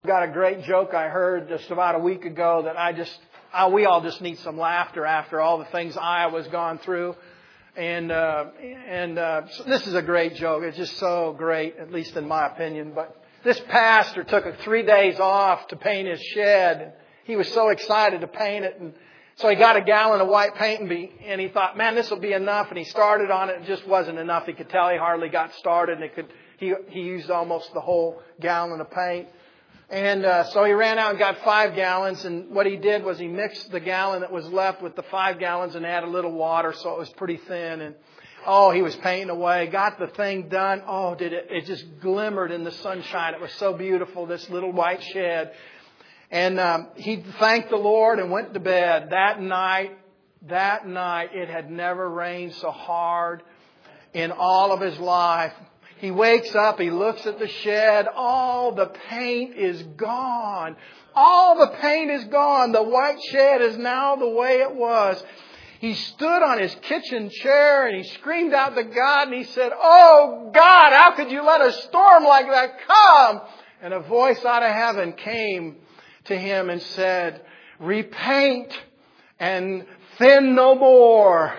Got a great joke I heard just about a week ago that we all just need some laughter after all the things Iowa's gone through. And so this is a great joke. It's just so great, at least in my opinion. But this pastor took 3 days off to paint his shed. He was so excited to paint it. And so he got a gallon of white paint and he thought, man, this will be enough. And he started on it. It just wasn't enough. He could tell he hardly got started. And he used almost the whole gallon of paint. And so he ran out and got 5 gallons. And what he did was he mixed the gallon that was left with the 5 gallons and added a little water so it was pretty thin. And he was painting away. Got the thing done. It just glimmered in the sunshine. It was so beautiful, this little white shed. And he thanked the Lord and went to bed. That night, it had never rained so hard in all of his life. He wakes up, he looks at the shed, all the paint is gone. All the paint is gone. The white shed is now the way it was. He stood on his kitchen chair and he screamed out to God and he said, "Oh God, how could you let a storm like that come?" And a voice out of heaven came to him and said, "Repaint and thin no more."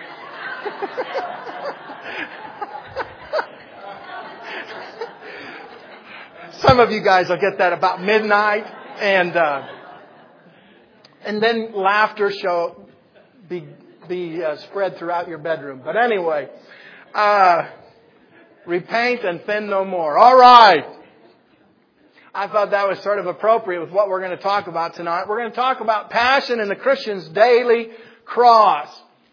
Some of you guys will get that about midnight, and then laughter shall be spread throughout your bedroom. But anyway, repaint and thin no more. All right. I thought that was sort of appropriate with what we're going to talk about tonight. We're going to talk about passion in the Christian's daily cross.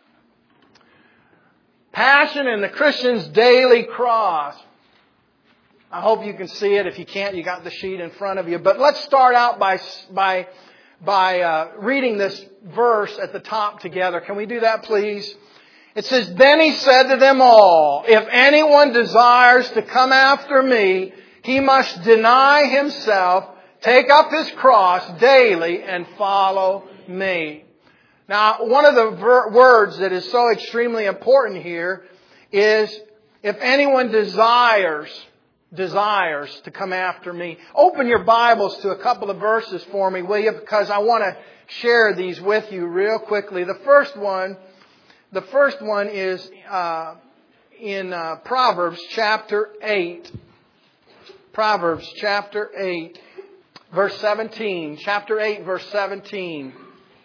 Passion in the Christian's daily cross. I hope you can see it. If you can't, you got the sheet in front of you. But let's start out by reading this verse at the top together. Can we do that, please? It says, "Then he said to them all, if anyone desires to come after me, he must deny himself, take up his cross daily, and follow me." Now, one of the words that is so extremely important here is, if anyone desires to come after me. Open your Bibles to a couple of verses for me, will you? Because I want to share these with you real quickly. The first one is in Proverbs chapter 8. Proverbs chapter 8, verse 17. Chapter 8, verse 17.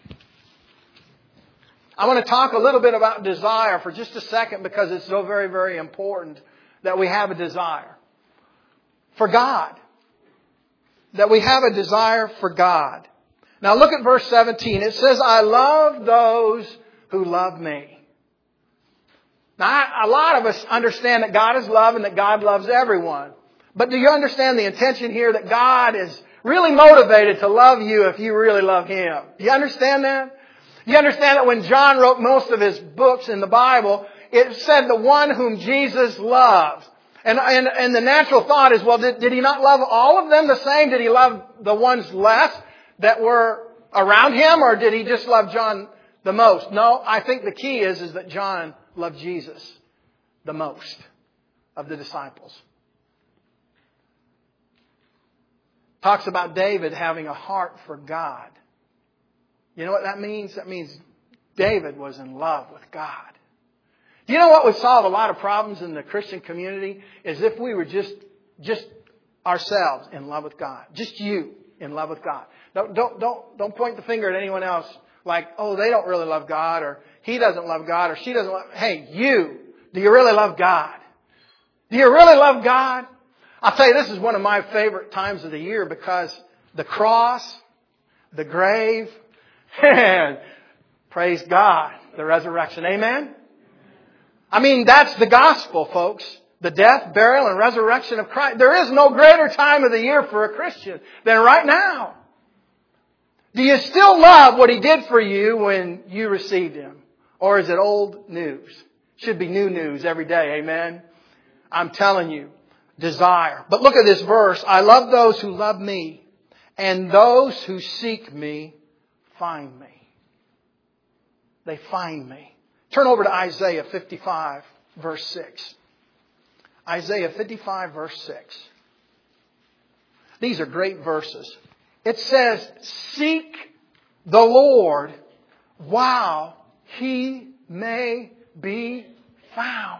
I want to talk a little bit about desire for just a second because it's so very, very important that we have a desire for God. That we have a desire for God. Now look at verse 17. It says, "I love those who love me." Now a lot of us understand that God is love and that God loves everyone. But do you understand the intention here that God is really motivated to love you if you really love Him? Do you understand that? You understand that when John wrote most of his books in the Bible, it said the one whom Jesus loves. And the natural thought is, well, did He not love all of them the same? Did He love the ones less that were around Him? Or did He just love John the most? No, I think the key is that John loved Jesus the most of the disciples. Talks about David having a heart for God. You know what that means? That means David was in love with God. You know what would solve a lot of problems in the Christian community? Is if we were just ourselves in love with God. Just you in love with God. Don't point the finger at anyone else like, oh, they don't really love God, or he doesn't love God, or she doesn't love. Hey, you, do you really love God? Do you really love God? I'll tell you, this is one of my favorite times of the year because the cross, the grave, and praise God, the resurrection. Amen? I mean, that's the gospel, folks. The death, burial, and resurrection of Christ. There is no greater time of the year for a Christian than right now. Do you still love what He did for you when you received Him? Or is it old news? Should be new news every day. Amen? I'm telling you, desire. But look at this verse. "I love those who love me, and those who seek me find me." They find me. Turn over to Isaiah 55, verse 6. Isaiah 55, verse 6. These are great verses. It says, seek the Lord while He may be found.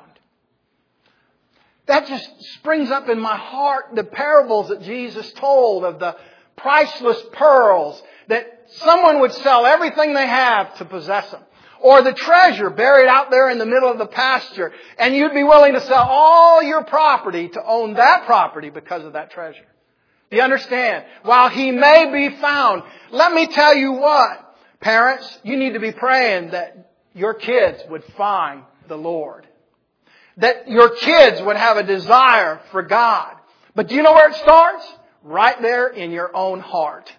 That just springs up in my heart the parables that Jesus told of the priceless pearls, that someone would sell everything they have to possess them. Or the treasure buried out there in the middle of the pasture, and you'd be willing to sell all your property to own that property because of that treasure. Do you understand? While He may be found. Let me tell you what, parents, you need to be praying that your kids would find the Lord. That your kids would have a desire for God. But do you know where it starts? Right there in your own heart.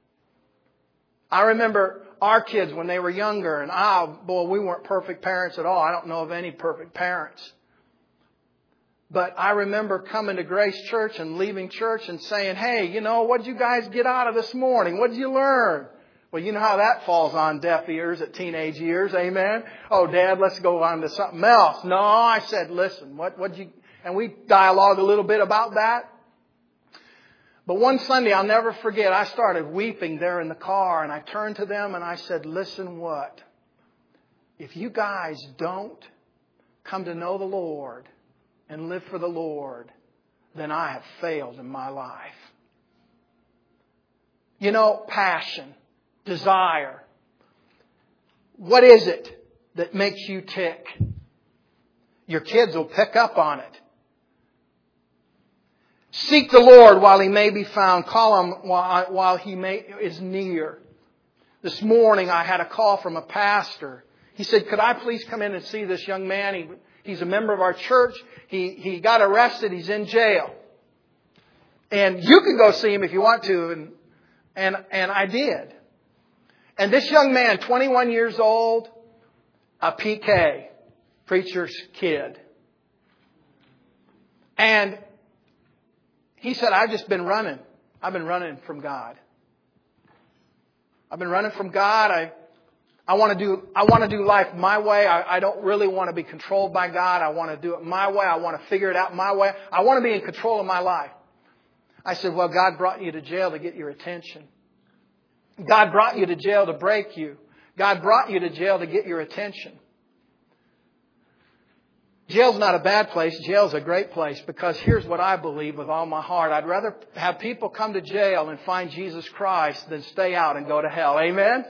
I remember our kids when they were younger, and we weren't perfect parents at all. I don't know of any perfect parents. But I remember coming to Grace Church and leaving church and saying, hey, what'd you guys get out of this morning? What'd you learn? Well, you know how that falls on deaf ears at teenage years, amen? Oh, Dad, let's go on to something else. No, I said, listen, what'd you... And we dialogued a little bit about that. But one Sunday, I'll never forget, I started weeping there in the car, and I turned to them and I said, listen what? If you guys don't come to know the Lord and live for the Lord, then I have failed in my life. Passion, desire. What is it that makes you tick? Your kids will pick up on it. Seek the Lord while He may be found. Call Him while He is near. This morning I had a call from a pastor. He said, could I please come in and see this young man? He's a member of our church. He got arrested. He's in jail. And you can go see him if you want to. And I did. And this young man, 21 years old, a PK, preacher's kid. And he said, I've just been running. I've been running from God. I've been running from God. I want to do life my way. I don't really want to be controlled by God. I want to do it my way. I want to figure it out my way. I want to be in control of my life. I said, well, God brought you to jail to get your attention. God brought you to jail to break you. God brought you to jail to get your attention. Jail's not a bad place. Jail's a great place, because here's what I believe with all my heart. I'd rather have people come to jail and find Jesus Christ than stay out and go to hell. Amen?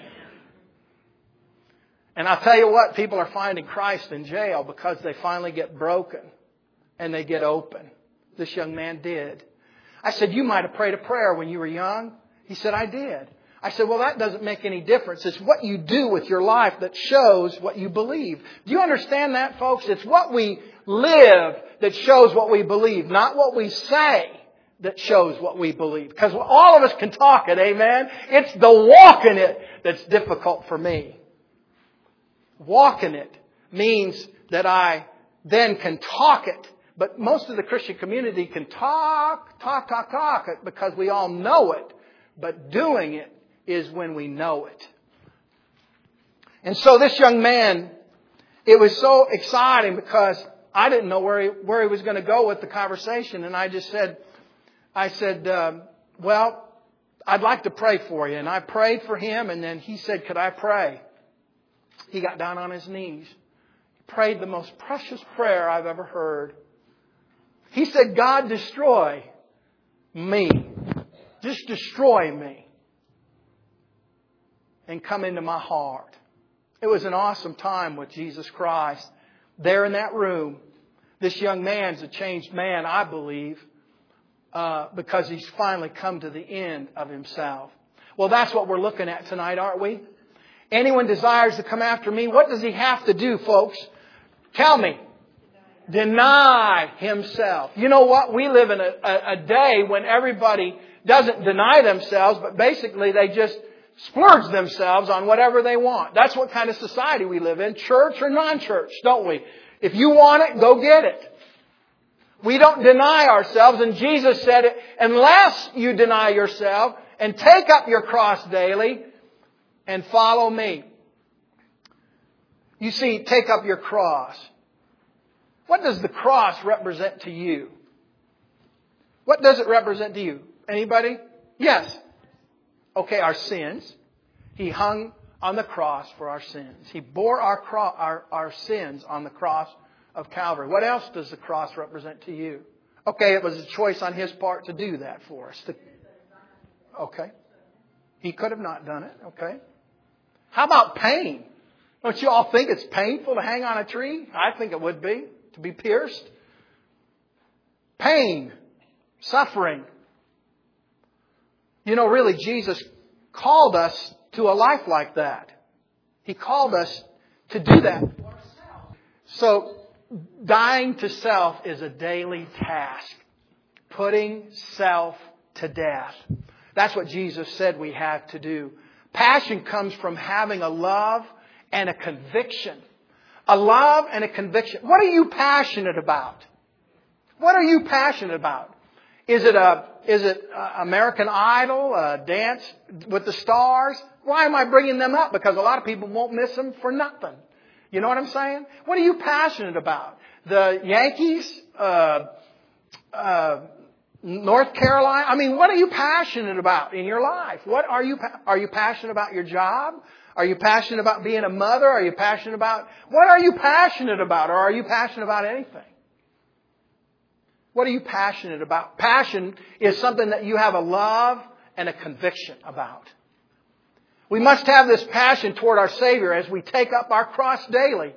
And I'll tell you what, people are finding Christ in jail because they finally get broken and they get open. This young man did. I said, you might have prayed a prayer when you were young. He said, I did. I said, well, that doesn't make any difference. It's what you do with your life that shows what you believe. Do you understand that, folks? It's what we live that shows what we believe, not what we say that shows what we believe. Because all of us can talk it, amen? It's the walking it that's difficult for me. Walking it means that I then can talk it. But most of the Christian community can talk it because we all know it. But doing it is when we know it. And so this young man, it was so exciting because I didn't know where he was going to go with the conversation. And I just said, well, I'd like to pray for you. And I prayed for him. And then he said, could I pray? He got down on his knees. He prayed the most precious prayer I've ever heard. He said, God, destroy me. Just destroy me. And come into my heart. It was an awesome time with Jesus Christ. There in that room, this young man's a changed man, I believe, because he's finally come to the end of himself. Well, that's what we're looking at tonight, aren't we? Anyone desires to come after me, what does he have to do, folks? Tell me. Deny himself. You know what? We live in a day when everybody doesn't deny themselves, but basically they just splurge themselves on whatever they want. That's what kind of society we live in, church or non-church, don't we? If you want it, go get it. We don't deny ourselves, and Jesus said it, unless you deny yourself and take up your cross daily and follow me. You see, take up your cross. What does the cross represent to you? What does it represent to you? Anybody? Yes. Okay, our sins. He hung on the cross for our sins. He bore our sins on the cross of Calvary. What else does the cross represent to you? Okay, it was a choice on His part to do that for us. Okay. He could have not done it. Okay. How about pain? Don't you all think it's painful to hang on a tree? I think it would be, to be pierced. Pain, suffering. You know, really, Jesus called us to a life like that. He called us to do that. So, dying to self is a daily task. Putting self to death. That's what Jesus said we have to do. Passion comes from having a love and a conviction. A love and a conviction. What are you passionate about? What are you passionate about? Is it American Idol, Dance with the Stars? Why am I bringing them up? Because a lot of people won't miss them for nothing. You know what I'm saying? What are you passionate about? The Yankees? North Carolina? I mean, what are you passionate about in your life? Are you passionate about your job? Are you passionate about being a mother? Are you passionate about... What are you passionate about? Or are you passionate about anything? What are you passionate about? Passion is something that you have a love and a conviction about. We must have this passion toward our Savior as we take up our cross daily.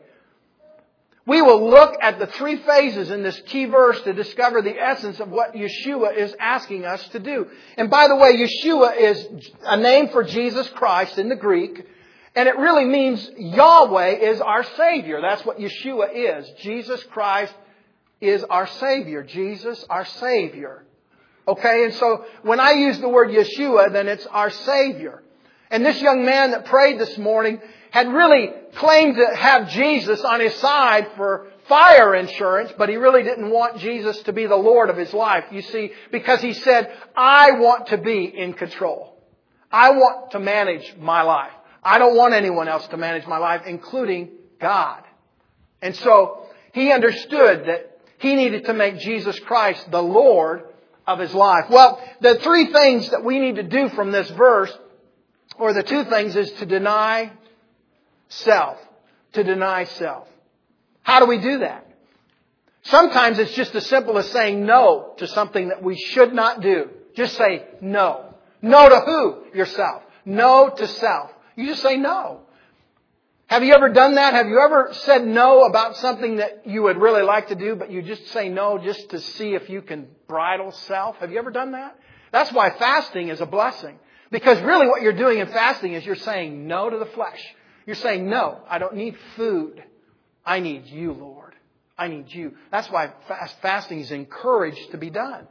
We will look at the three phases in this key verse to discover the essence of what Yeshua is asking us to do. And by the way, Yeshua is a name for Jesus Christ in the Greek. And it really means Yahweh is our Savior. That's what Yeshua is. Jesus Christ is our Savior. Jesus, our Savior. Okay, and so when I use the word Yeshua, then it's our Savior. And this young man that prayed this morning had really claimed to have Jesus on his side for fire insurance, but he really didn't want Jesus to be the Lord of his life. You see, because he said, I want to be in control. I want to manage my life. I don't want anyone else to manage my life, including God. And so he understood that he needed to make Jesus Christ the Lord of his life. Well, the three things that we need to do from this verse, or the two things, is to deny self. To deny self. How do we do that? Sometimes it's just as simple as saying no to something that we should not do. Just say no. No to who? Yourself. No to self. You just say no. Have you ever done that? Have you ever said no about something that you would really like to do, but you just say no just to see if you can bridle self? Have you ever done that? That's why fasting is a blessing. Because really what you're doing in fasting is you're saying no to the flesh. You're saying, no, I don't need food. I need you, Lord. I need you. That's why fasting is encouraged to be done.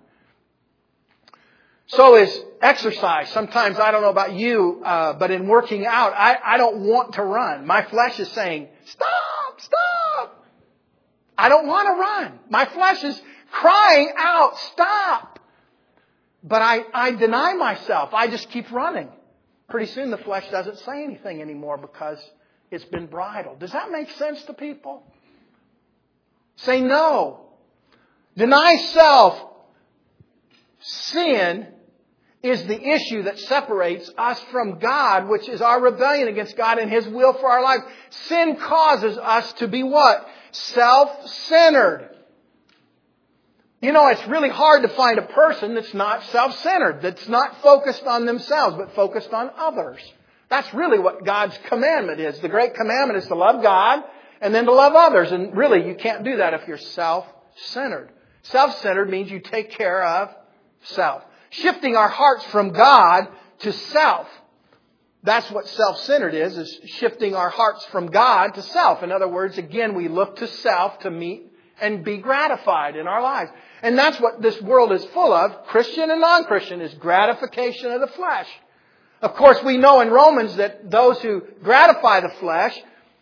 So is exercise. Sometimes, I don't know about you, but in working out, I don't want to run. My flesh is saying, stop. I don't want to run. My flesh is crying out, stop. But I deny myself. I just keep running. Pretty soon the flesh doesn't say anything anymore because it's been bridled. Does that make sense to people? Say no. Deny self. Sin is the issue that separates us from God, which is our rebellion against God and His will for our life. Sin causes us to be what? Self-centered. You know, it's really hard to find a person that's not self-centered, that's not focused on themselves, but focused on others. That's really what God's commandment is. The great commandment is to love God and then to love others. And really, you can't do that if you're self-centered. Self-centered means you take care of self. Shifting our hearts from God to self. That's what self-centered is shifting our hearts from God to self. In other words, again, we look to self to meet and be gratified in our lives. And that's what this world is full of, Christian and non-Christian, is gratification of the flesh. Of course, we know in Romans that those who gratify the flesh,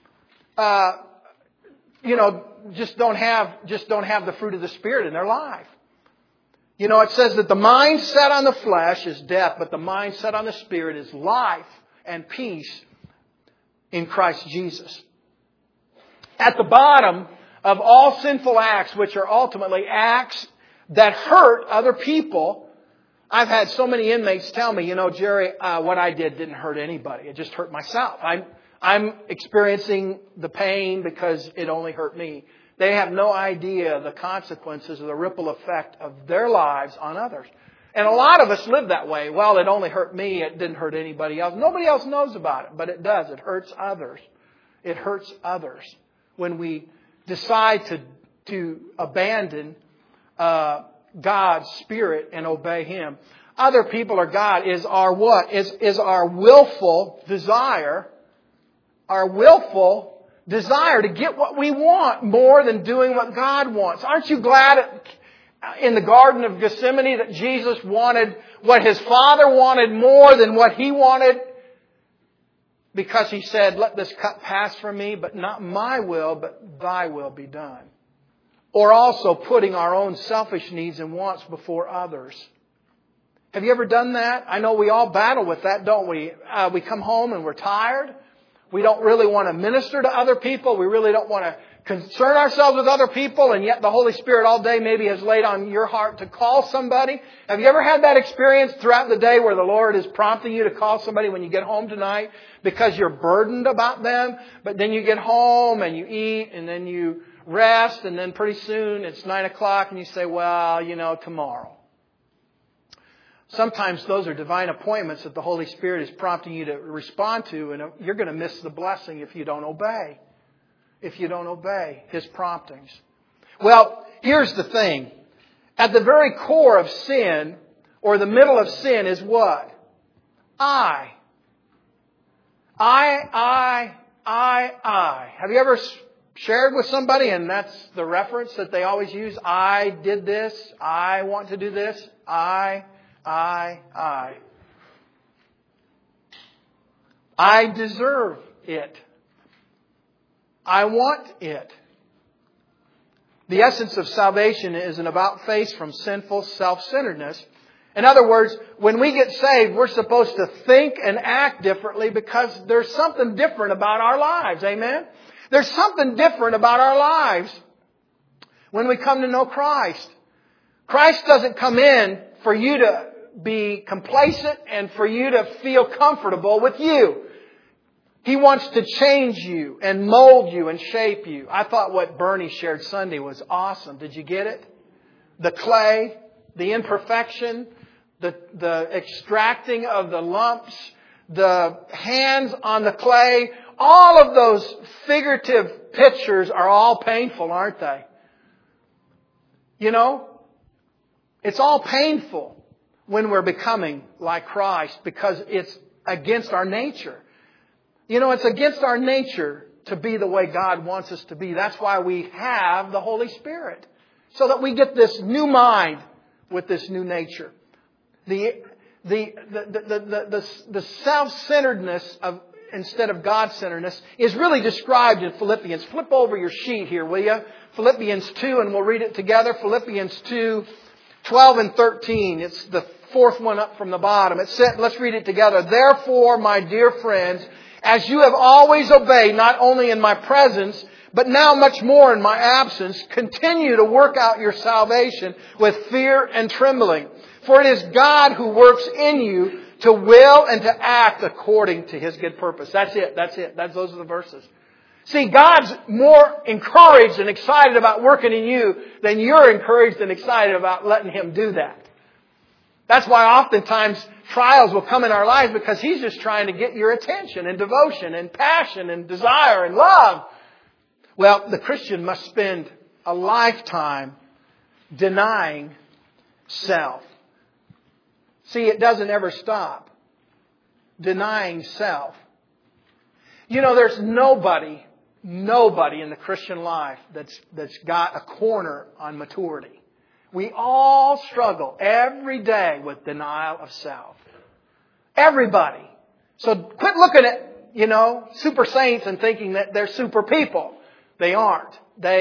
just don't have the fruit of the Spirit in their life. You know, it says that the mind set on the flesh is death, but the mind set on the Spirit is life and peace in Christ Jesus. At the bottom of all sinful acts, which are ultimately acts that hurt other people, I've had so many inmates tell me, Jerry, what I did didn't hurt anybody. It just hurt myself. I'm experiencing the pain because it only hurt me. They have no idea the consequences of the ripple effect of their lives on others. And a lot of us live that way. Well, it only hurt me. It didn't hurt anybody else. Nobody else knows about it, but it does. It hurts others. It hurts others when we decide to abandon God's Spirit and obey Him. Other people or God is our what? Is our willful desire. Our willful desire to get what we want more than doing what God wants. Aren't you glad in the Garden of Gethsemane that Jesus wanted what His Father wanted more than what He wanted? Because He said, let this cup pass from me, but not my will, but Thy will be done. Or also putting our own selfish needs and wants before others. Have you ever done that? I know we all battle with that, don't we? We come home and we're tired. We don't really want to minister to other people. We really don't want to concern ourselves with other people. And yet the Holy Spirit all day maybe has laid on your heart to call somebody. Have you ever had that experience throughout the day where the Lord is prompting you to call somebody when you get home tonight because you're burdened about them? But then you get home and you eat and then you rest. And then pretty soon it's 9 o'clock and you say, well, tomorrow. Sometimes those are divine appointments that the Holy Spirit is prompting you to respond to, and you're going to miss the blessing if you don't obey. If you don't obey His promptings. Well, here's the thing. At the very core of sin, or the middle of sin, is what? I. Have you ever shared with somebody, and that's the reference that they always use? I did this. I want to do this. I deserve it. I want it. The essence of salvation is an about-face from sinful self-centeredness. In other words, when we get saved, we're supposed to think and act differently because there's something different about our lives. Amen? There's something different about our lives when we come to know Christ. Christ doesn't come in for you to be complacent and for you to feel comfortable with you. He wants to change you and mold you and shape you. I thought what Bernie shared Sunday was awesome. Did you get it? The clay, the imperfection, the extracting of the lumps, the hands on the clay. All of those figurative pictures are all painful, aren't they? It's all painful when we're becoming like Christ because it's against our nature. It's against our nature to be the way God wants us to be. That's why we have the Holy Spirit. So that we get this new mind with this new nature. The self-centeredness of instead of God-centeredness is really described in Philippians. Flip over your sheet here, will you? Philippians 2, and we'll read it together. Philippians 2, 12 and 13. It's the fourth one up from the bottom. It said, let's read it together. Therefore, my dear friends, as you have always obeyed, not only in my presence, but now much more in my absence, continue to work out your salvation with fear and trembling. For it is God who works in you to will and to act according to His good purpose. That's it. Those are the verses. See, God's more encouraged and excited about working in you than you're encouraged and excited about letting Him do that. That's why oftentimes trials will come in our lives because He's just trying to get your attention and devotion and passion and desire and love. Well, the Christian must spend a lifetime denying self. See, it doesn't ever stop. Denying self. There's nobody in the Christian life that's got a corner on maturity. We all struggle every day with denial of self. Everybody. So quit looking at, super saints and thinking that they're super people. They aren't.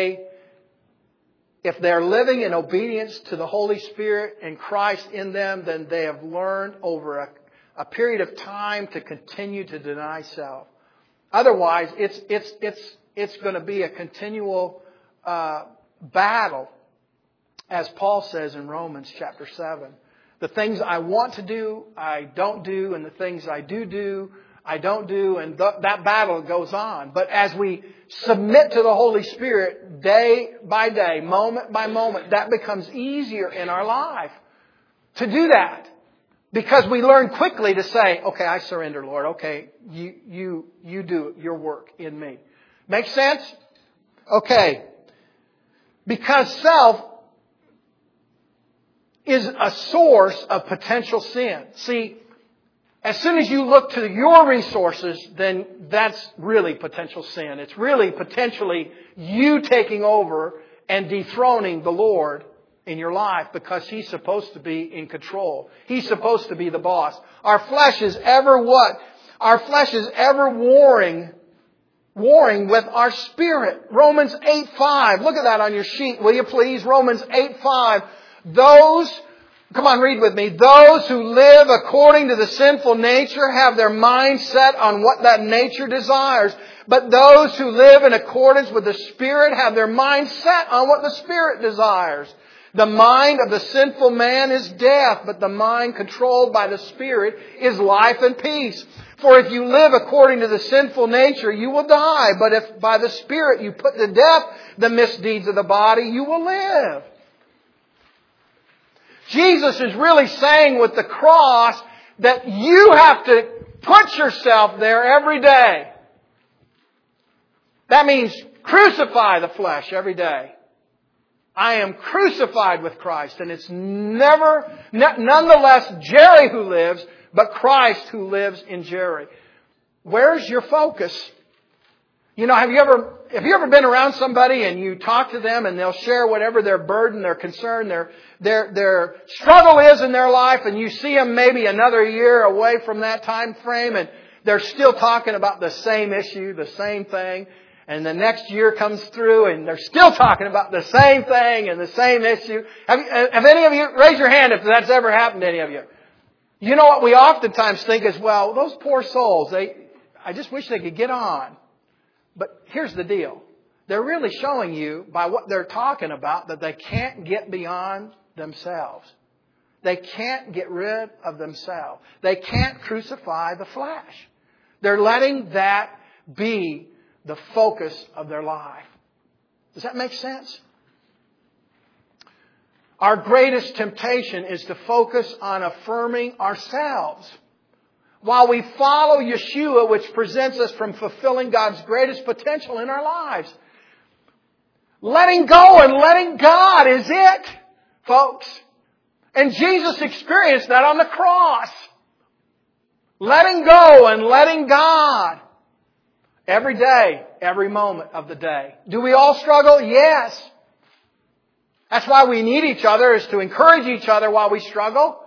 If they're living in obedience to the Holy Spirit and Christ in them, then they have learned over a period of time to continue to deny self. Otherwise, it's going to be a continual battle, as Paul says in Romans chapter 7. The things I want to do, I don't do. And the things I do, I don't do. And that battle goes on. But as we submit to the Holy Spirit day by day, moment by moment, that becomes easier in our life to do that. Because we learn quickly to say, okay, I surrender, Lord. Okay, you do your work in me. Make sense? Okay. Because self is a source of potential sin. See, as soon as you look to your resources, then that's really potential sin. It's really potentially you taking over and dethroning the Lord in your life because He's supposed to be in control. He's supposed to be the boss. Our flesh is ever what? Our flesh is ever warring with our spirit. Romans 8:5. Look at that on your sheet, will you please? Romans 8:5. Come on, read with me. Those who live according to the sinful nature have their mind set on what that nature desires. But those who live in accordance with the Spirit have their mind set on what the Spirit desires. The mind of the sinful man is death, but the mind controlled by the Spirit is life and peace. For if you live according to the sinful nature, you will die. But if by the Spirit you put to death the misdeeds of the body, you will live. Jesus is really saying with the cross that you have to put yourself there every day. That means crucify the flesh every day. I am crucified with Christ, and it's nonetheless Jerry who lives, but Christ who lives in Jerry. Where's your focus? You know, have you ever been around somebody and you talk to them and they'll share whatever their burden, their concern, their struggle is in their life, and you see them maybe another year away from that time frame and they're still talking about the same issue, the same thing. And the next year comes through and they're still talking about the same thing and the same issue. Have any of you, raise your hand if that's ever happened to any of you. You know what we oftentimes think is, well, those poor souls, I just wish they could get on. But here's the deal. They're really showing you by what they're talking about that they can't get beyond themselves. They can't get rid of themselves. They can't crucify the flesh. They're letting that be the focus of their life. Does that make sense? Our greatest temptation is to focus on affirming ourselves while we follow Yeshua, which presents us from fulfilling God's greatest potential in our lives. Letting go and letting God is it, folks. And Jesus experienced that on the cross. Letting go and letting God. Every day, every moment of the day. Do we all struggle? Yes. That's why we need each other, is to encourage each other while we struggle.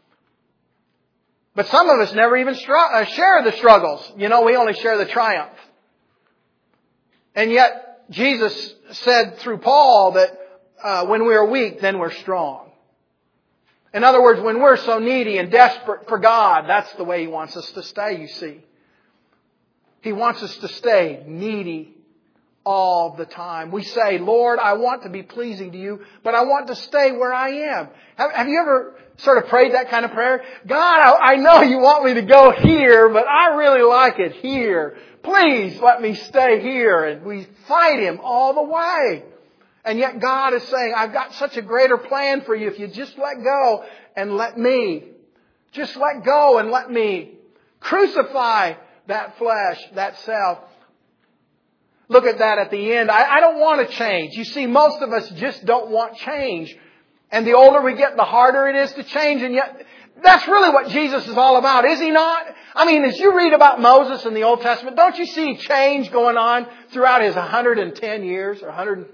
But some of us never even share the struggles. You know, we only share the triumph. And yet, Jesus said through Paul that when we are weak, then we're strong. In other words, when we're so needy and desperate for God, that's the way He wants us to stay, you see. He wants us to stay needy all the time. We say, Lord, I want to be pleasing to You, but I want to stay where I am. Have you ever sort of prayed that kind of prayer? God, I know You want me to go here, but I really like it here. Please let me stay here. And we fight Him all the way. And yet God is saying, I've got such a greater plan for you if you just let go and let me. Just let go and let me crucify that flesh, that self. Look at that at the end. I don't want to change. You see, most of us just don't want change. And the older we get, the harder it is to change. And yet, that's really what Jesus is all about, is He not? I mean, as you read about Moses in the Old Testament, don't you see change going on throughout his 110 years? Or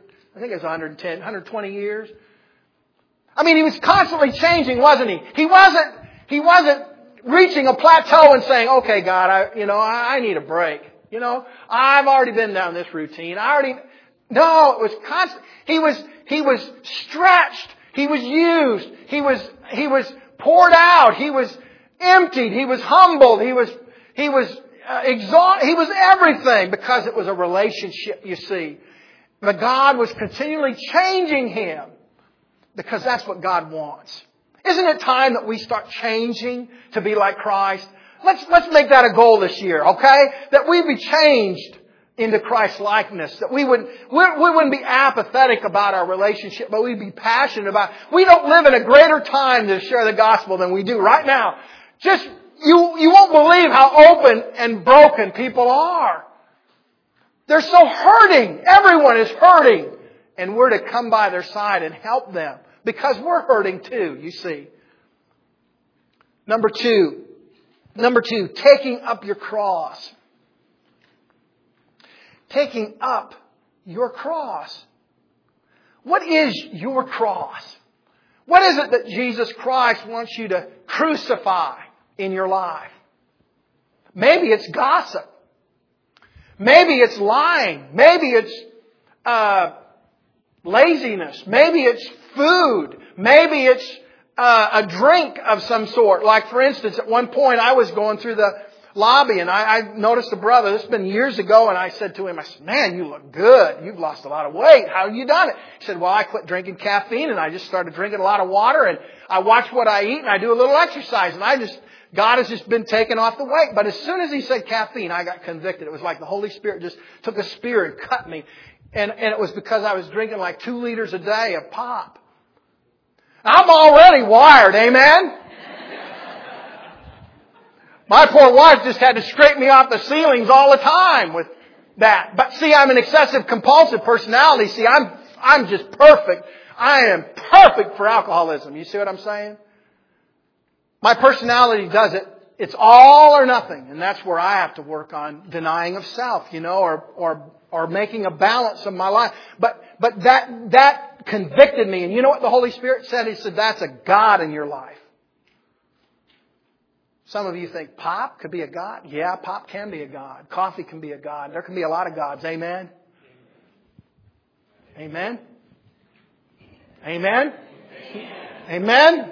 120 years? I mean, he was constantly changing, wasn't he? He wasn't reaching a plateau and saying, okay, God, I need a break. You know, I've already been down this routine. No, it was constant. He was stretched. He was used. He was poured out. He was emptied. He was humbled. He was exhausted. He was everything because it was a relationship, you see. But God was continually changing him because that's what God wants. Isn't it time that we start changing to be like Christ? Let's make that a goal this year, okay? That we be changed into Christ's likeness. That we wouldn't be apathetic about our relationship, but we'd be passionate about it. We don't live in a greater time to share the gospel than we do right now. Just, you won't believe how open and broken people are. They're so hurting. Everyone is hurting. And we're to come by their side and help them. Because we're hurting too, you see. Number two, taking up your cross. Taking up your cross. What is your cross? What is it that Jesus Christ wants you to crucify in your life? Maybe it's gossip. Maybe it's lying. Maybe it's laziness. Maybe it's food. Maybe it's a drink of some sort. Like, for instance, at one point I was going through the lobby and I noticed a brother. This has been years ago, and I said to him, I said, "Man, you look good. You've lost a lot of weight. How have you done it?" He said, "Well, I quit drinking caffeine and I just started drinking a lot of water, and I watch what I eat and I do a little exercise, and God has just been taking off the weight." But as soon as he said caffeine, I got convicted. It was like the Holy Spirit just took a spear and cut me. And it was because I was drinking like 2 liters a day of pop. I'm already wired, amen? My poor wife just had to scrape me off the ceilings all the time with that. But see, I'm an excessive compulsive personality. See, I'm just perfect. I am perfect for alcoholism. You see what I'm saying? My personality does it. It's all or nothing. And that's where I have to work on denying of self, or making a balance of my life. But that convicted me. And you know what the Holy Spirit said? He said, that's a God in your life. Some of you think pop could be a God. Yeah, pop can be a God. Coffee can be a God. There can be a lot of gods. Amen? Amen? Amen? Amen?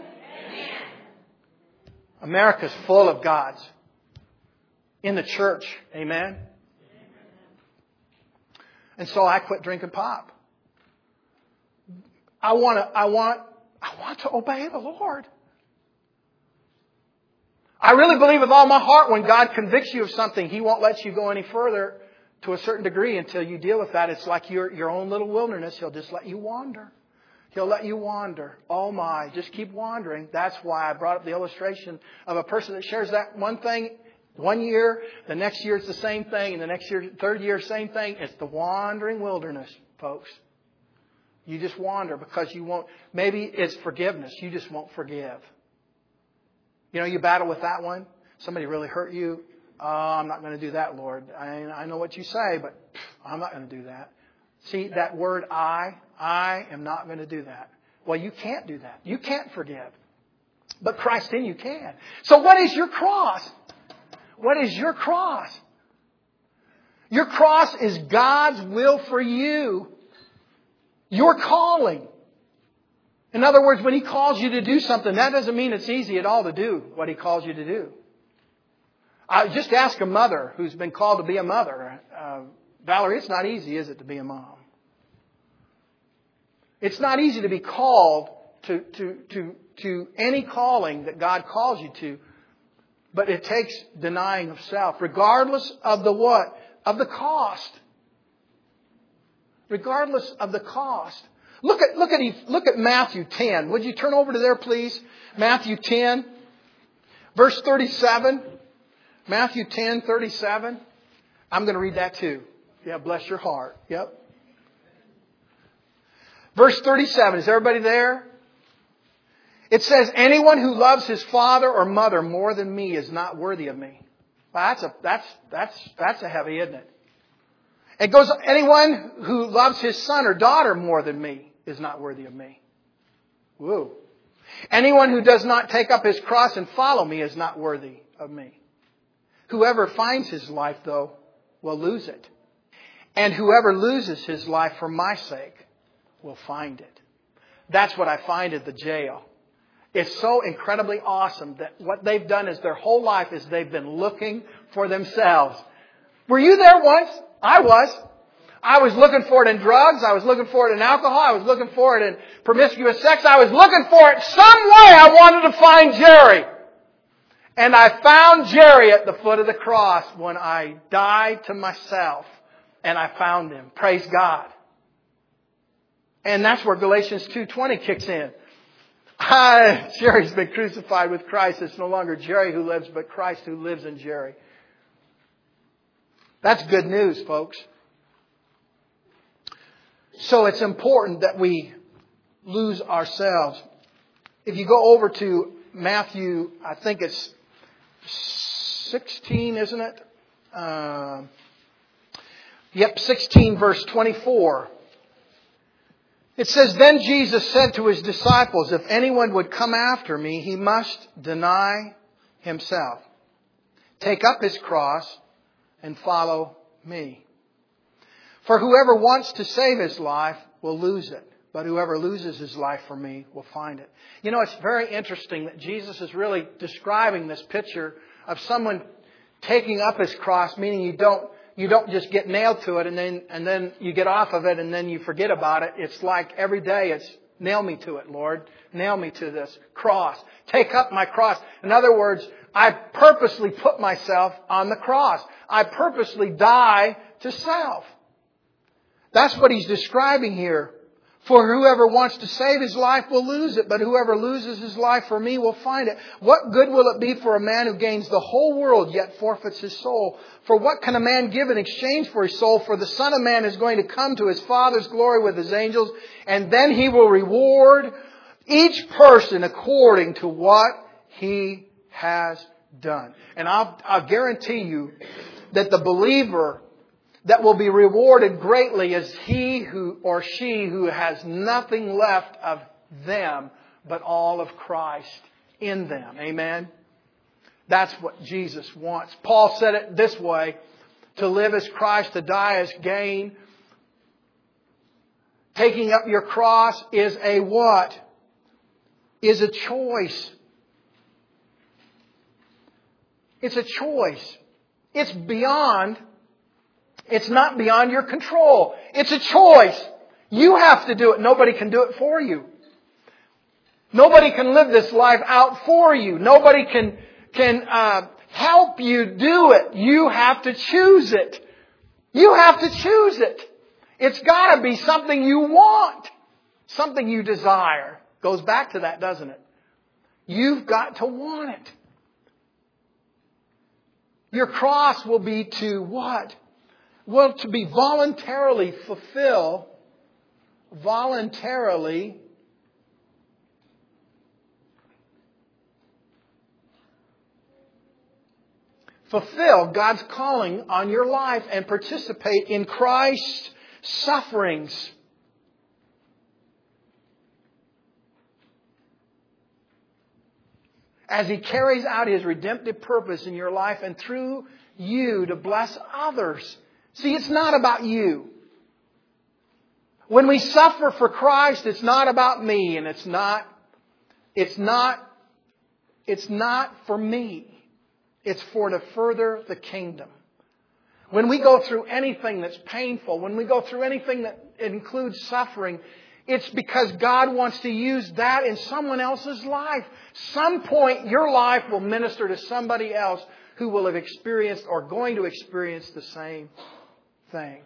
America's full of gods. In the church. Amen? And so I quit drinking pop. I want to obey the Lord. I really believe with all my heart when God convicts you of something, He won't let you go any further to a certain degree until you deal with that. It's like your own little wilderness. He'll just let you wander. He'll let you wander. Oh my, just keep wandering. That's why I brought up the illustration of a person that shares that one thing 1 year, the next year it's the same thing, and the next year, third year, same thing. It's the wandering wilderness, folks. You just wander because you won't. Maybe it's forgiveness. You just won't forgive. You battle with that one. Somebody really hurt you. Oh, I'm not going to do that, Lord. I know what you say, but I'm not going to do that. See, that word I am not going to do that. Well, you can't do that. You can't forgive. But Christ in you can. So what is your cross? What is your cross? Your cross is God's will for you. Your calling. In other words, when He calls you to do something, that doesn't mean it's easy at all to do what He calls you to do. Just ask a mother who's been called to be a mother. Valerie, it's not easy, is it, to be a mom? It's not easy to be called to any calling that God calls you to. But it takes denying of self, regardless of the what? Of the cost. Regardless of the cost. Look at Matthew 10. Would you turn over to there, please? Matthew 10, verse 37. Matthew 10, 37. I'm going to read that too. Yeah, bless your heart. Yep. Verse 37. Is everybody there? It says, anyone who loves his father or mother more than me is not worthy of me. Well, that's a heavy, isn't it? It goes, anyone who loves his son or daughter more than me is not worthy of me. Whoa. Anyone who does not take up his cross and follow me is not worthy of me. Whoever finds his life, though, will lose it. And whoever loses his life for my sake will find it. That's what I find at the jail. It's so incredibly awesome that what they've done is their whole life is they've been looking for themselves. Were you there once? I was. I was looking for it in drugs. I was looking for it in alcohol. I was looking for it in promiscuous sex. I was looking for it some way. I wanted to find Jerry. And I found Jerry at the foot of the cross when I died to myself. And I found Him. Praise God. And that's where Galatians 2:20 kicks in. Jerry's been crucified with Christ. It's no longer Jerry who lives, but Christ who lives in Jerry. That's good news, folks. So it's important that we lose ourselves. If you go over to Matthew, I think it's 16, isn't it? 16 verse 24. It says, Then Jesus said to His disciples, If anyone would come after me, he must deny himself, take up his cross, and follow me. For whoever wants to save his life will lose it. But whoever loses his life for me will find it. You know, it's very interesting that Jesus is really describing this picture of someone taking up his cross, meaning you don't just get nailed to it and then you get off of it and then you forget about it. It's like every day it's nail me to it, Lord. Nail me to this cross. Take up my cross. In other words, I purposely put myself on the cross. I purposely die to self. That's what He's describing here. For whoever wants to save his life will lose it, but whoever loses his life for me will find it. What good will it be for a man who gains the whole world yet forfeits his soul? For what can a man give in exchange for his soul? For the Son of Man is going to come to His Father's glory with His angels, and then He will reward each person according to what he has done. And I'll guarantee you that the believer that will be rewarded greatly is he who or she who has nothing left of them but all of Christ in them. Amen? That's what Jesus wants. Paul said it this way, to live is Christ, to die is gain. Taking up your cross is a what? Is a choice. It's a choice. It's not beyond your control. It's a choice. You have to do it. Nobody can do it for you. Nobody can live this life out for you. Nobody can help you do it. You have to choose it. You have to choose it. It's got to be something you want. Something you desire. Goes back to that, doesn't it? You've got to want it. Your cross will be to what? Well, to be voluntarily fulfill God's calling on your life and participate in Christ's sufferings. As He carries out His redemptive purpose in your life and through you to bless others. See, it's not about you. When we suffer for Christ, it's not about me, and it's not for me. It's for to further the kingdom. When we go through anything that's painful, when we go through anything that includes suffering, it's because God wants to use that in someone else's life. Some point your life will minister to somebody else who will have experienced or going to experience the same thing.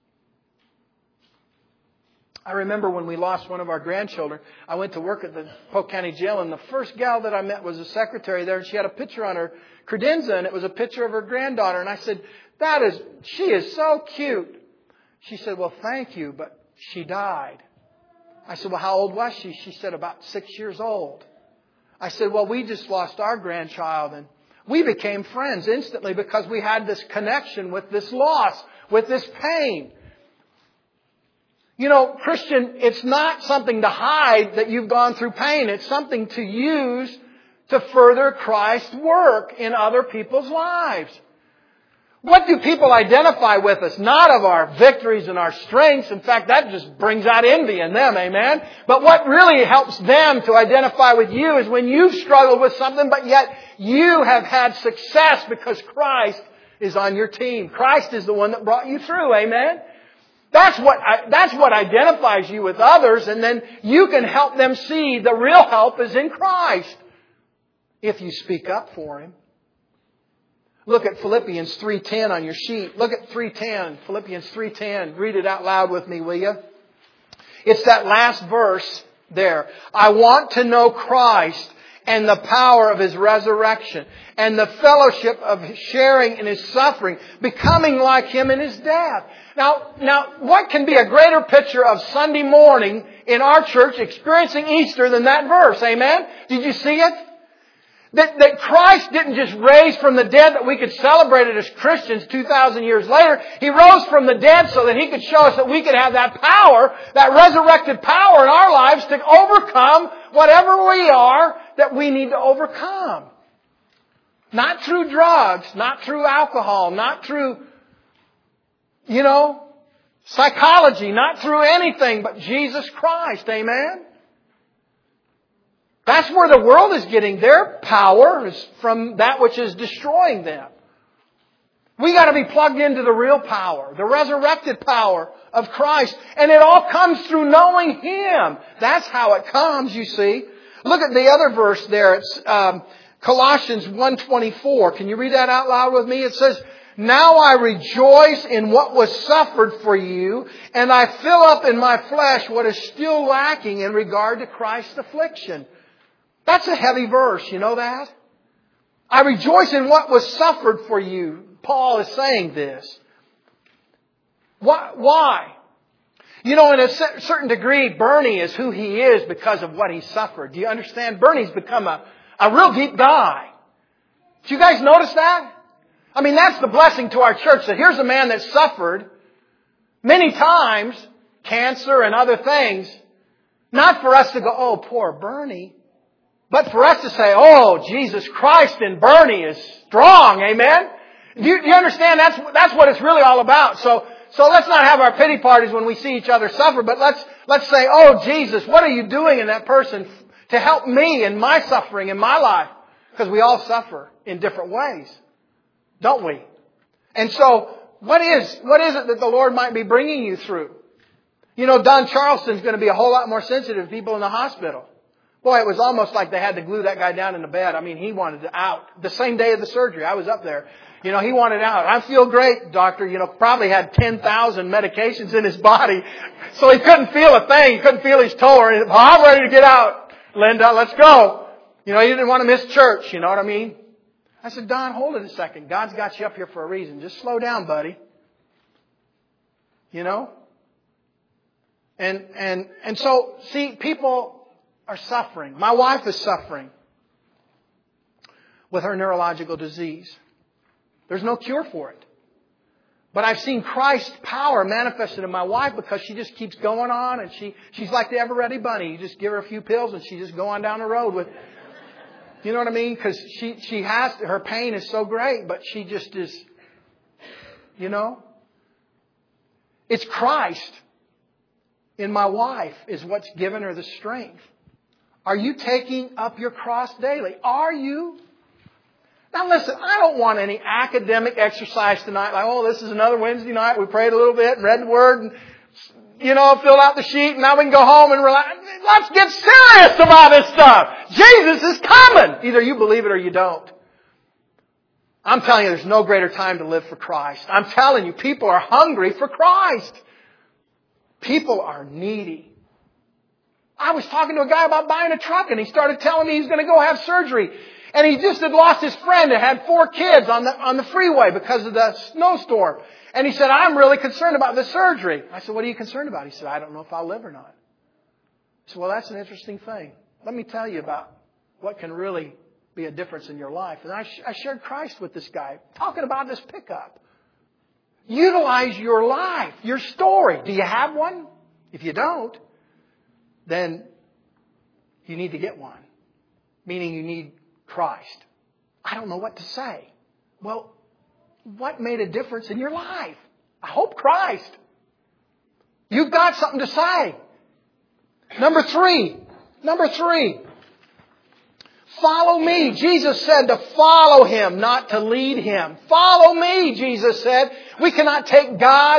I remember when we lost one of our grandchildren, I went to work at the Polk County Jail, and the first gal that I met was a secretary there, and she had a picture on her credenza, and it was a picture of her granddaughter. And I said, she is so cute. She said, well, thank you, but she died. I said, well, how old was she? She said, about 6 years old. I said, well, we just lost our grandchild, and we became friends instantly because we had this connection with this loss, with this pain. You know, Christian, it's not something to hide that you've gone through pain. It's something to use to further Christ's work in other people's lives. What do people identify with us? Not of our victories and our strengths. In fact, that just brings out envy in them, amen? But what really helps them to identify with you is when you've struggled with something, but yet you have had success because Christ is on your team. Christ is the one that brought you through, amen? That's what identifies you with others, and then you can help them see the real help is in Christ if you speak up for Him. Look at Philippians 3:10 on your sheet. Look at 3:10, Philippians 3:10. Read it out loud with me, will you? It's that last verse there. I want to know Christ and the power of His resurrection and the fellowship of sharing in His suffering, becoming like Him in His death. Now, what can be a greater picture of Sunday morning in our church experiencing Easter than that verse? Amen? Did you see it? That Christ didn't just raise from the dead that we could celebrate it as Christians 2,000 years later. He rose from the dead so that He could show us that we could have that power, that resurrected power in our lives to overcome whatever we are that we need to overcome. Not through drugs, not through alcohol, not through, psychology, not through anything but Jesus Christ. Amen? That's where the world is getting their power, is from that which is destroying them. We got to be plugged into the real power, the resurrected power of Christ. And it all comes through knowing Him. That's how it comes, you see. Look at the other verse there. It's Colossians 1:24. Can you read that out loud with me? It says, now I rejoice in what was suffered for you, and I fill up in my flesh what is still lacking in regard to Christ's affliction. That's a heavy verse, you know that? I rejoice in what was suffered for you. Paul is saying this. Why? In a certain degree, Bernie is who he is because of what he suffered. Do you understand? Bernie's become a real deep guy. Did you guys notice that? I mean, that's the blessing to our church, that here's a man that suffered many times, cancer and other things, not for us to go, oh, poor Bernie. But for us to say, oh, Jesus Christ in Bernie is strong. Amen? Do you understand? That's what it's really all about. So let's not have our pity parties when we see each other suffer, but let's say, oh, Jesus, what are you doing in that person to help me in my suffering, in my life? Because we all suffer in different ways, don't we? And so, what is it that the Lord might be bringing you through? Don Charleston's going to be a whole lot more sensitive to people in the hospital. Boy, it was almost like they had to glue that guy down in the bed. I mean, he wanted out. The same day of the surgery, I was up there. He wanted out. I feel great, doctor. Probably had 10,000 medications in his body. So he couldn't feel a thing. He couldn't feel his toe or anything. I'm ready to get out, Linda. Let's go. He didn't want to miss church. You know what I mean? I said, Don, hold it a second. God's got you up here for a reason. Just slow down, buddy. And so, see, people are suffering. My wife is suffering with her neurological disease. There's no cure for it. But I've seen Christ's power manifested in my wife because she just keeps going on, and she's like the ever-ready bunny. You just give her a few pills and she just go on down the road with, you know what I mean? Because she has, her pain is so great, but she just is, It's Christ in my wife is what's given her the strength. Are you taking up your cross daily? Are you? Now listen, I don't want any academic exercise tonight. Like, oh, this is another Wednesday night. We prayed a little bit and read the Word and, filled out the sheet. And now we can go home and relax. Let's get serious about this stuff. Jesus is coming. Either you believe it or you don't. I'm telling you, there's no greater time to live for Christ. I'm telling you, people are hungry for Christ. People are needy. I was talking to a guy about buying a truck, and he started telling me he's going to go have surgery. And he just had lost his friend that had 4 kids on the freeway because of the snowstorm. And he said, I'm really concerned about this surgery. I said, what are you concerned about? He said, I don't know if I'll live or not. I said, well, that's an interesting thing. Let me tell you about what can really be a difference in your life. And I shared Christ with this guy, talking about this pickup. Utilize your life, your story. Do you have one? If you don't, then you need to get one. Meaning you need Christ. I don't know what to say. Well, what made a difference in your life? I hope Christ. You've got something to say. Number three. Follow me. Jesus said to follow Him, not to lead Him. Follow me, Jesus said. We cannot take God's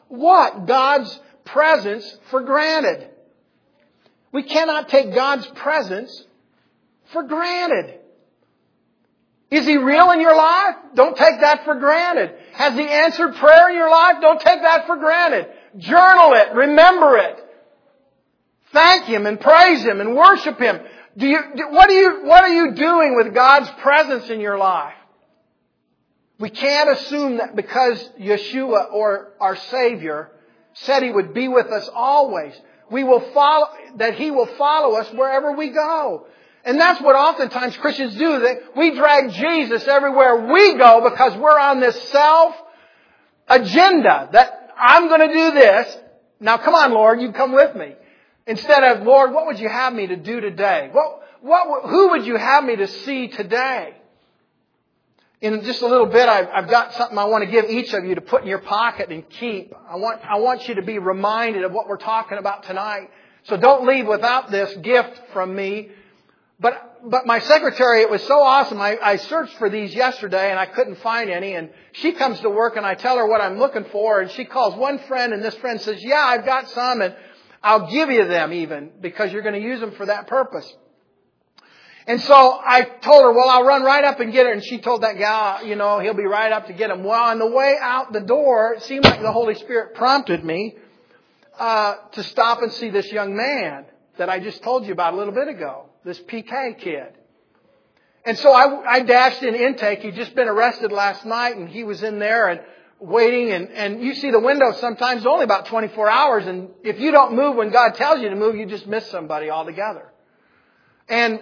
what? God's presence for granted. We cannot take God's presence for granted. Is He real in your life? Don't take that for granted. Has He answered prayer in your life? Don't take that for granted. Journal it. Remember it. Thank Him and praise Him and worship Him. What are you doing with God's presence in your life? We can't assume that because Yeshua or our Savior said He would be with us always, that He will follow us wherever we go. And that's what oftentimes Christians do. We drag Jesus everywhere we go because we're on this self-agenda that I'm going to do this. Now come on, Lord, you come with me. Instead of, Lord, what would you have me to do today? Who would you have me to see today? In just a little bit, I've got something I want to give each of you to put in your pocket and keep. I want you to be reminded of what we're talking about tonight. So don't leave without this gift from me. But my secretary, it was so awesome. I searched for these yesterday and I couldn't find any. And she comes to work and I tell her what I'm looking for. And she calls one friend and this friend says, yeah, I've got some and I'll give you them even because you're going to use them for that purpose. And so I told her, well, I'll run right up and get her. And she told that guy, he'll be right up to get him. Well, on the way out the door, it seemed like the Holy Spirit prompted me to stop and see this young man that I just told you about a little bit ago, this PK kid. And so I dashed in intake. He'd just been arrested last night and he was in there and waiting. And you see the window sometimes only about 24 hours. And if you don't move when God tells you to move, you just miss somebody altogether. And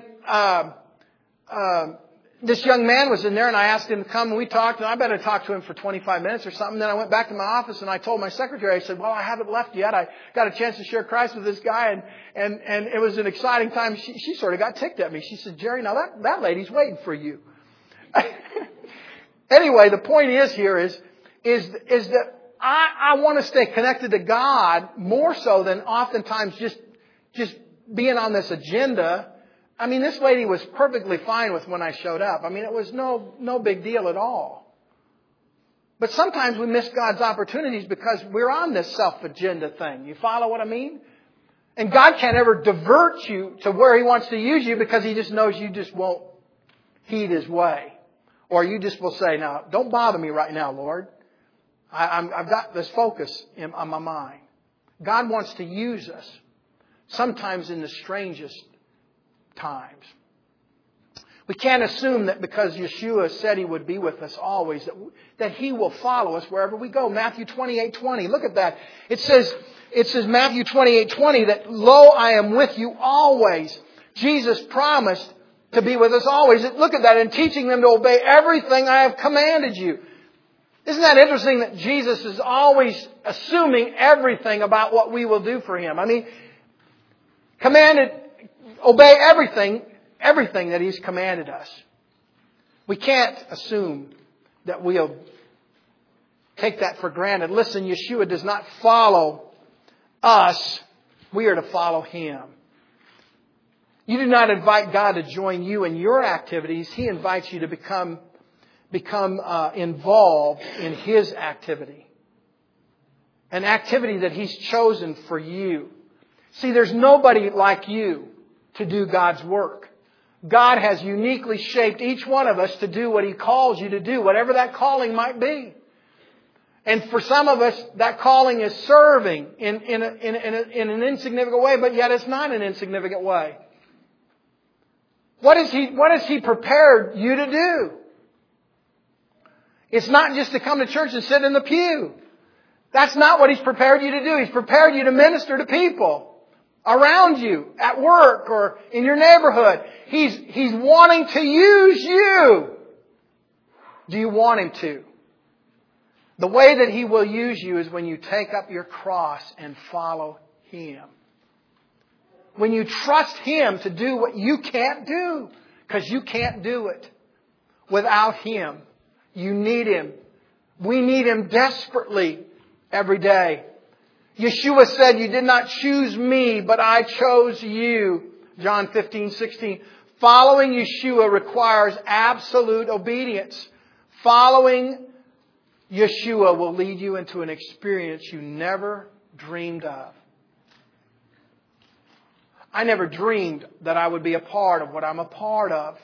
this young man was in there and I asked him to come and we talked and I better talk to him for 25 minutes or something. Then I went back to my office and I told my secretary, I said, well, I haven't left yet. I got a chance to share Christ with this guy and it was an exciting time. She sort of got ticked at me. She said, Jerry, now that lady's waiting for you. Anyway, the point is that I want to stay connected to God more so than oftentimes just being on this agenda. I mean, this lady was perfectly fine with when I showed up. I mean, it was no big deal at all. But sometimes we miss God's opportunities because we're on this self-agenda thing. You follow what I mean? And God can't ever divert you to where He wants to use you because He just knows you just won't heed His way. Or you just will say, now, don't bother me right now, Lord. I've got this focus on my mind. God wants to use us, sometimes in the strangest times. We can't assume that because Yeshua said He would be with us always, that He will follow us wherever we go. Matthew 28:20. Look at that. It says Matthew 28:20 that, lo, I am with you always. Jesus promised to be with us always. Look at that. And teaching them to obey everything I have commanded you. Isn't that interesting that Jesus is always assuming everything about what we will do for Him? I mean, obey everything that He's commanded us. We can't assume that we'll take that for granted. Listen, Yeshua does not follow us. We are to follow Him. You do not invite God to join you in your activities. He invites you to become involved in His activity. An activity that He's chosen for you. See, there's nobody like you to do God's work. God has uniquely shaped each one of us to do what He calls you to do, whatever that calling might be. And for some of us, that calling is serving in an insignificant way, but yet it's not an insignificant way. What has He prepared you to do? It's not just to come to church and sit in the pew. That's not what He's prepared you to do. He's prepared you to minister to people around you, at work or in your neighborhood. He's wanting to use you. Do you want Him to? The way that He will use you is when you take up your cross and follow Him. When you trust Him to do what you can't do, because you can't do it without Him. You need Him. We need Him desperately every day. Yeshua said, you did not choose me, but I chose you. John 15:16. Following Yeshua requires absolute obedience. Following Yeshua will lead you into an experience you never dreamed of. I never dreamed that I would be a part of what I'm a part of.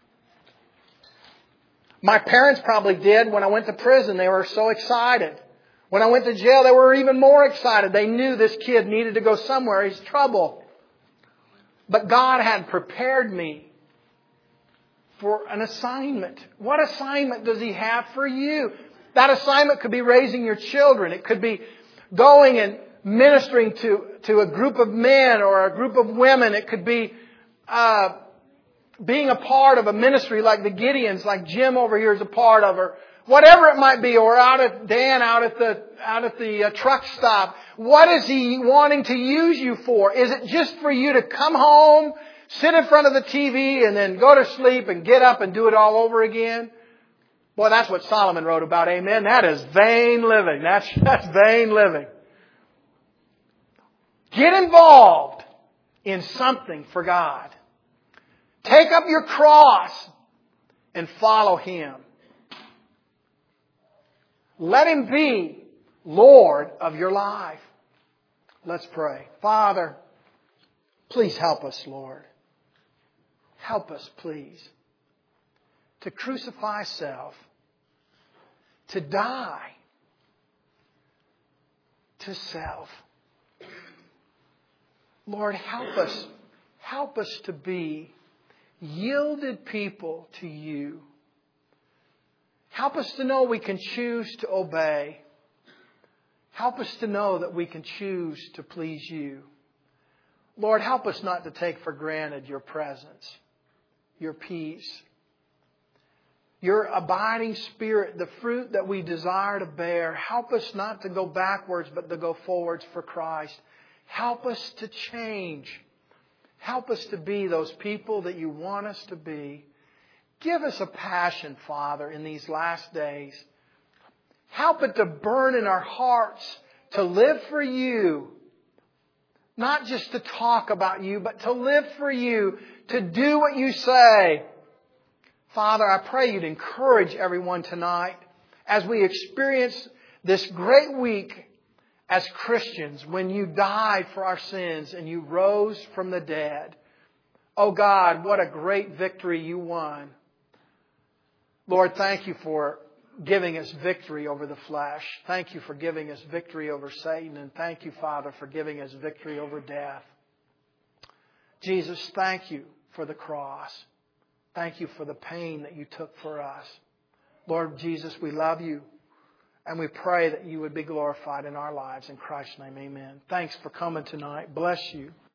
My parents probably did. When I went to prison, they were so excited. When I went to jail, they were even more excited. They knew this kid needed to go somewhere. He's trouble. But God had prepared me for an assignment. What assignment does He have for you? That assignment could be raising your children. It could be going and ministering to a group of men or a group of women. It could be being a part of a ministry like the Gideons, like Jim over here is a part of, or whatever it might be, or Dan out at the truck stop. What is He wanting to use you for? Is it just for you to come home, sit in front of the TV, and then go to sleep and get up and do it all over again? Boy, that's what Solomon wrote about. Amen. That is vain living. That's vain living. Get involved in something for God. Take up your cross and follow Him. Let Him be Lord of your life. Let's pray. Father, please help us, Lord. Help us, please, to crucify self, to die to self. Lord, help us. Help us to be yielded people to You. Help us to know we can choose to obey. Help us to know that we can choose to please You. Lord, help us not to take for granted Your presence, Your peace, Your abiding Spirit, the fruit that we desire to bear. Help us not to go backwards, but to go forwards for Christ. Help us to change. Help us to be those people that You want us to be. Give us a passion, Father, in these last days. Help it to burn in our hearts to live for You. Not just to talk about You, but to live for You, to do what You say. Father, I pray You'd encourage everyone tonight as we experience this great week as Christians when You died for our sins and You rose from the dead. Oh God, what a great victory You won. Lord, thank You for giving us victory over the flesh. Thank You for giving us victory over Satan. And thank You, Father, for giving us victory over death. Jesus, thank You for the cross. Thank You for the pain that You took for us. Lord Jesus, we love You. And we pray that You would be glorified in our lives. In Christ's name, amen. Thanks for coming tonight. Bless you.